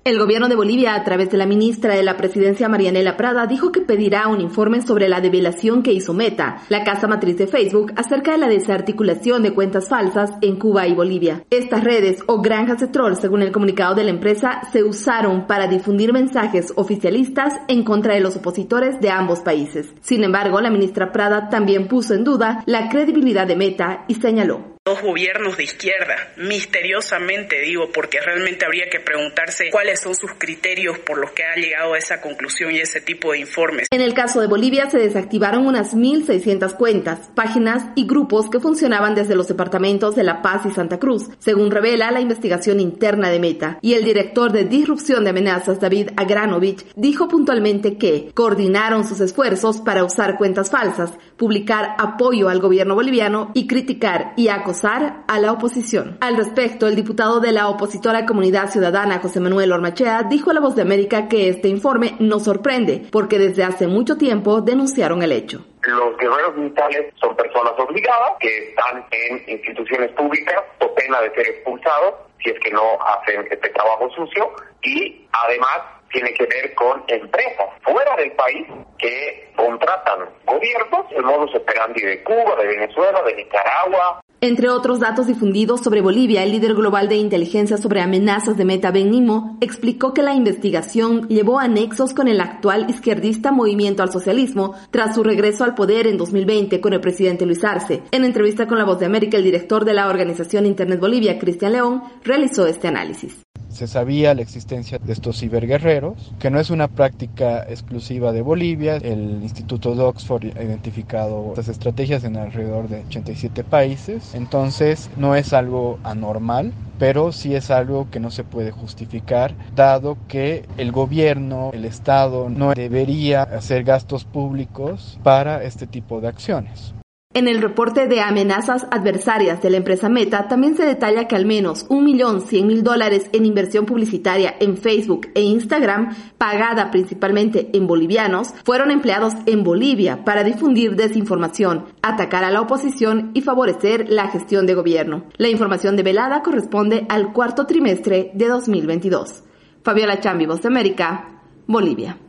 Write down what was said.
El gobierno de Bolivia, a través de la ministra de la Presidencia, Marianela Prada, dijo que pedirá un informe sobre la develación que hizo Meta, la casa matriz de Facebook, acerca de la desarticulación de cuentas falsas en Cuba y Bolivia. Estas redes o granjas de troll, según el comunicado de la empresa, se usaron para difundir mensajes oficialistas en contra de los opositores de ambos países. Sin embargo, la ministra Prada también puso en duda la credibilidad de Meta y señaló: Dos gobiernos de izquierda, misteriosamente digo, porque realmente habría que preguntarse cuáles son sus criterios por los que ha llegado a esa conclusión y ese tipo de informes. En el caso de Bolivia se desactivaron unas 1.600 cuentas, páginas y grupos que funcionaban desde los departamentos de La Paz y Santa Cruz, según revela la investigación interna de Meta. Y el director de Disrupción de Amenazas, David Agranovich, dijo puntualmente que coordinaron sus esfuerzos para usar cuentas falsas, publicar apoyo al gobierno boliviano y criticar y acosar a la oposición. Al respecto, el diputado de la opositora Comunidad Ciudadana, José Manuel Ormachea, dijo a La Voz de América que este informe no sorprende, porque desde hace mucho tiempo denunciaron el hecho. Los guerreros militares son personas obligadas que están en instituciones públicas o pena de ser expulsados si es que no hacen este trabajo sucio, y además tiene que ver con empresas fuera del país que contratan gobiernos, el modus operandi de Cuba, de Venezuela, de Nicaragua. Entre otros datos difundidos sobre Bolivia, el líder global de inteligencia sobre amenazas de Meta, Ben Nimo, explicó que la investigación llevó a nexos con el actual izquierdista Movimiento al Socialismo tras su regreso al poder en 2020 con el presidente Luis Arce. En entrevista con La Voz de América, el director de la organización Internet Bolivia, Cristian León, realizó este análisis. Se sabía la existencia de estos ciberguerreros, que no es una práctica exclusiva de Bolivia. El Instituto de Oxford ha identificado estas estrategias en alrededor de 87 países. Entonces, no es algo anormal, pero sí es algo que no se puede justificar, dado que el gobierno, el Estado, no debería hacer gastos públicos para este tipo de acciones. En el reporte de amenazas adversarias de la empresa Meta también se detalla que al menos $1.100.000 en inversión publicitaria en Facebook e Instagram, pagada principalmente en bolivianos, fueron empleados en Bolivia para difundir desinformación, atacar a la oposición y favorecer la gestión de gobierno. La información develada corresponde al cuarto trimestre de 2022. Fabiola Chambi, Voz de América, Bolivia.